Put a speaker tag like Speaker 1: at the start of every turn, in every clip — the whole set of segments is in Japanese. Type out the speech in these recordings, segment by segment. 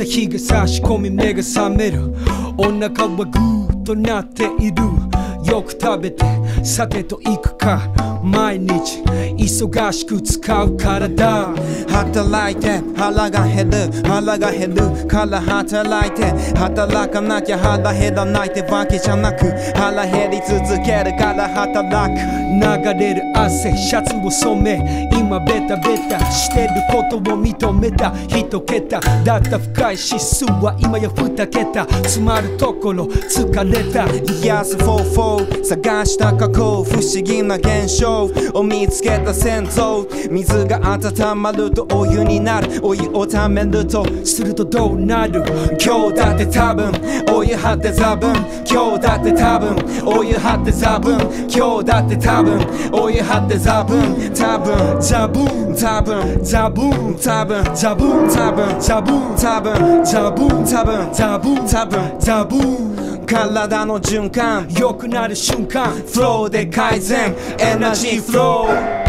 Speaker 1: 朝日が差し込み目が覚める。お腹はグーッとなっている。よく食べてさてと行くか。毎日忙しく使う体。
Speaker 2: 働いて腹が減る、腹が減るから働いて、働かなきゃ腹減らないってわけじゃなく、腹減り続けるから働く。
Speaker 1: 流れる汗シャツを染め、今ベタベタしてることを認めた。一桁だった深い指数は今や二桁。詰まるところ疲れた。
Speaker 2: 癒す44探した過去、不思議な現象を見つけた先祖。水が温まるとお湯になる、お湯をためると
Speaker 1: するとどうなる。
Speaker 2: 今日だって多分お湯張ってザブン、今日だって多分お湯張ってザブン、今日だって多分お湯張ってザブン、多分
Speaker 1: ザブン
Speaker 2: 多分
Speaker 1: ザブン
Speaker 2: 多分
Speaker 1: ザブン
Speaker 2: 多分
Speaker 1: ザブン
Speaker 2: 多分
Speaker 1: ザブン
Speaker 2: 多分
Speaker 1: ザブン
Speaker 2: 多分
Speaker 1: ザブン。
Speaker 2: 体の循環
Speaker 1: 良くなる瞬間、
Speaker 2: フローで改善、エナジーフロー。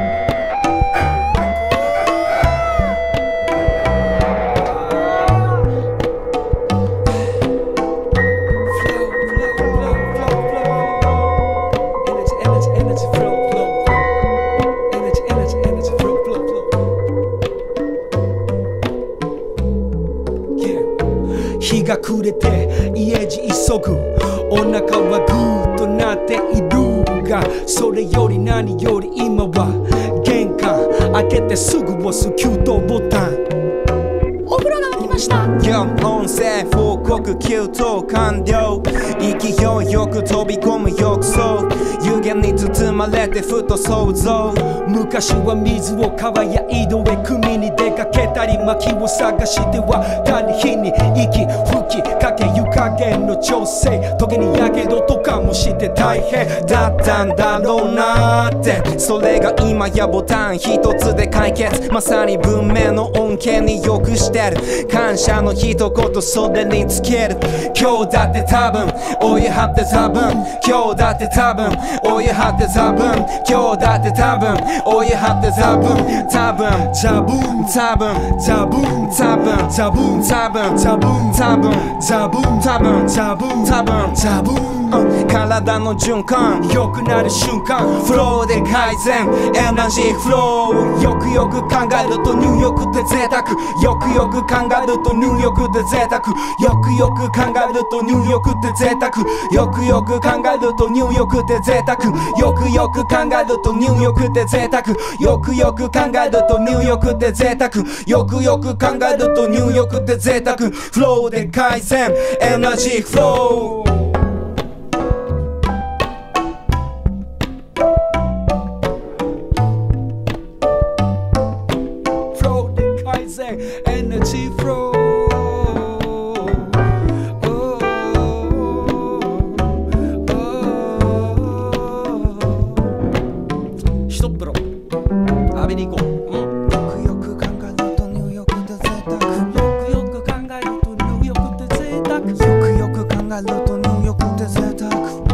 Speaker 2: 日が暮れて家路急ぐ。お腹はグーッとなっているが、それより何より今は玄関開けてすぐ押す給湯ボタン。お風呂が沸きました。音声報告給湯完了。勢いよく飛び込む浴槽、湯気に包まれてふと想像。
Speaker 1: 昔は水を川や井戸へ汲みに出かけたり、薪を探してはたり火に息吹きかけ、湯加減の調整、時にやけどとかもして大変
Speaker 2: だったんだろうなって。それが今やボタン一つで解決。まさに文明の恩恵によくしてる。感謝の一言それにつける。今日だって多分お湯張ってザブン、今日だって多分お湯張ってザブン、今日だって多分お湯張ってザブン、多分
Speaker 1: ザブン
Speaker 2: 多分
Speaker 1: ザブン
Speaker 2: 多分
Speaker 1: ザブン
Speaker 2: 多分
Speaker 1: ザブン
Speaker 2: 多分
Speaker 1: ザブン
Speaker 2: 多分
Speaker 1: ザブン
Speaker 2: 多分
Speaker 1: ザブン。
Speaker 2: 体の循環
Speaker 1: 良くなる瞬間、
Speaker 2: フローで改善、エナジーフロー。
Speaker 1: よくよく考えると入浴って贅沢。よくよく考えると入浴って贅沢。よくよく考えると入浴って贅沢。よくよく考えると入浴って贅沢。よくよく考えると入浴って贅沢。よくよく考えると入浴って贅沢。よくよく考えると入浴って贅沢。フローで改善、エナジーフロー。Energy flow. Stop bro. 浴びに行こう。
Speaker 2: よくよく考えると入浴って贅沢。
Speaker 1: よくよく考えると入浴って贅沢。
Speaker 2: よくよく考えると入浴って贅沢。